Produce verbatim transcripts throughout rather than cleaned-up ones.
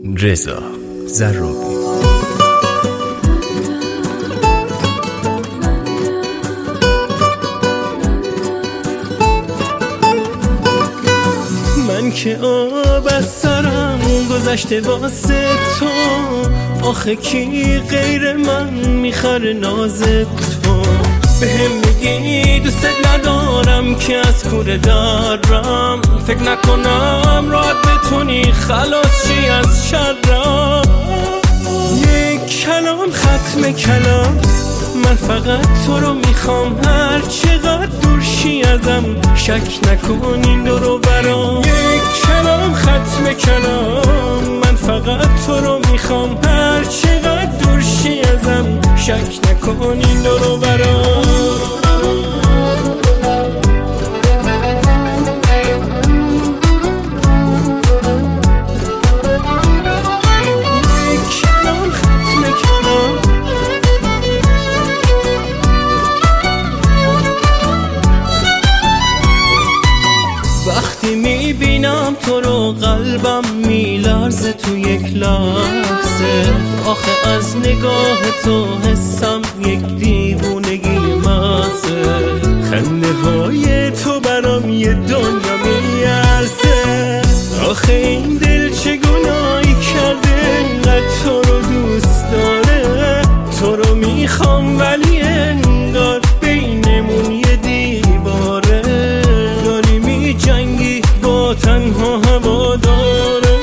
رضا ضرابی. من که آب از سرم گذشته واسه تو، آخه کی غیر من میخره ناز تو؟ بهم میگی دوست ندارم که از کوره دارم، فکر نکنم راحت بتونی خلاص چی از شرم. یک کلام ختم کلام، من فقط تو رو میخوام، هر چقدر دور شی ازم شک نکن این دور و برام. یک کلام ختم کلام، من فقط تو رو میخوام، هر چقدر دور شی ازم شک نکن این دور و برام. وقتی میبینم تو رو قلبم میلرزه تو یک لحظه، آخه از نگاه تو حسم یک دیوونگی مغزه. خنده های تو برام یه دنیا میارزه، آخه این دل چه گناهی کرده اینقدر تو رو دوست داره. تو رو میخوام ولی انگار بینمون یه دیواره، داری میجنگی با تنها هوا داره.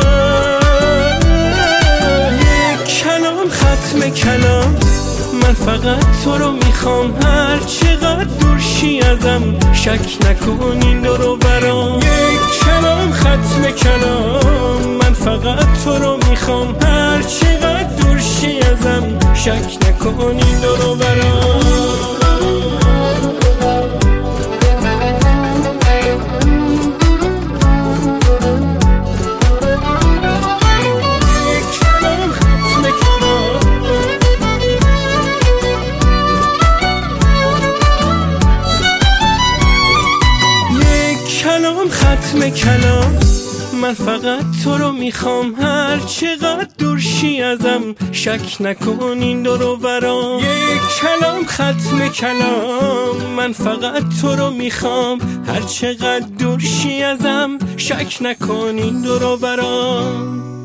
یک کلام ختم کلام، من فقط تو رو میخوام، هر چقدر دور شی ازم شک نکن این دور و برام. یک کلام ختم کلام، من فقط تو رو میخوام، هر چقدر دور شی ازم شک نکن این دور و برام. کلام ختم کلام، من فقط تو رو میخوام، هر چقدر دور شی ازم شک نکن این دور و برام. یک کلام ختم کلام، من فقط تو رو میخوام، هر چقدر دور شی ازم شک نکن این دور و برام.